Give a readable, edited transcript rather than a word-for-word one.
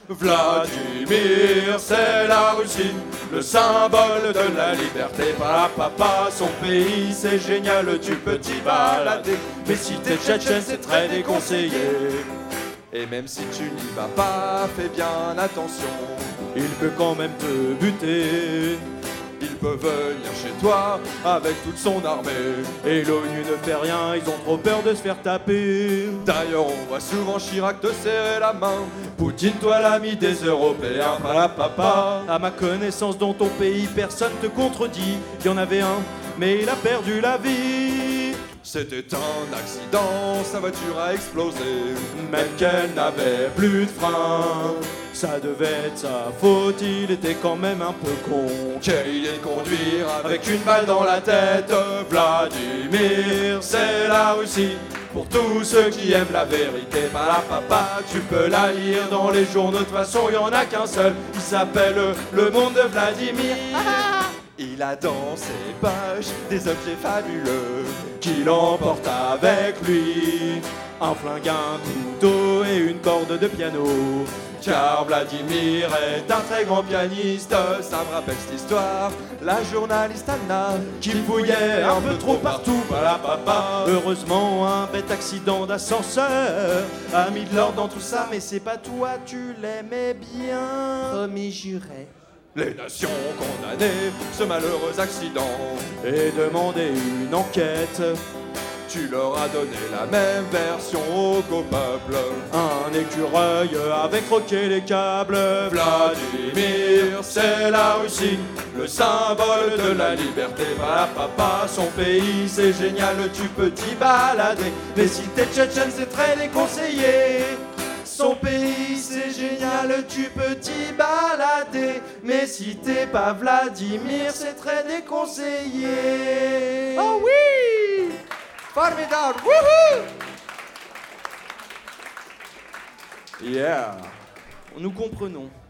Vladimir, c'est la Russie, le symbole de la liberté. Papa, son pays, c'est génial, tu peux t'y balader. Mais si t'es tchétchène, c'est très déconseillé. Et même si tu n'y vas pas, fais bien attention, il peut quand même te buter. Il peut venir chez toi avec toute son armée. Et l'ONU ne fait rien, ils ont trop peur de se faire taper. D'ailleurs on voit souvent Chirac te serrer la main. Poutine, toi l'ami des Européens. Papa, à ma connaissance dans ton pays personne te contredit. Il y en avait un, mais il a perdu la vie. C'était un accident, sa voiture a explosé. Même qu'elle n'avait plus de frein, ça devait être sa faute, il était quand même un peu con. Quelle idée de conduire avec une balle dans la tête. Vladimir, c'est la Russie, pour tous ceux qui aiment la vérité. Papa, tu peux la lire dans les journaux, de toute façon il y en a qu'un seul. Il s'appelle Le Monde de Vladimir. Il a dans ses poches des objets fabuleux qu'il emporte avec lui. Un flingue, un couteau et une corde de piano. Car Vladimir est un très grand pianiste. Ça me rappelle cette histoire, la journaliste Anna qui fouillait un peu trop partout. Papa. Heureusement un bête accident d'ascenseur a mis de l'ordre dans tout ça. Mais c'est pas toi, tu l'aimais bien. Promis juré. Les nations ont condamné ce malheureux accident et demandé une enquête. Tu leur as donné la même version qu'au peuple. Un écureuil avait croqué les câbles. Vladimir, c'est la Russie, le symbole de la liberté. Papa, son pays, c'est génial, tu peux t'y balader. Mais si t'es tchétchène, c'est très déconseillé. Son pays, c'est génial, tu peux t'y balader. Mais si t'es pas Vladimir, c'est très déconseillé. Oh oui! Formidable! Wouhou! Yeah, nous comprenons.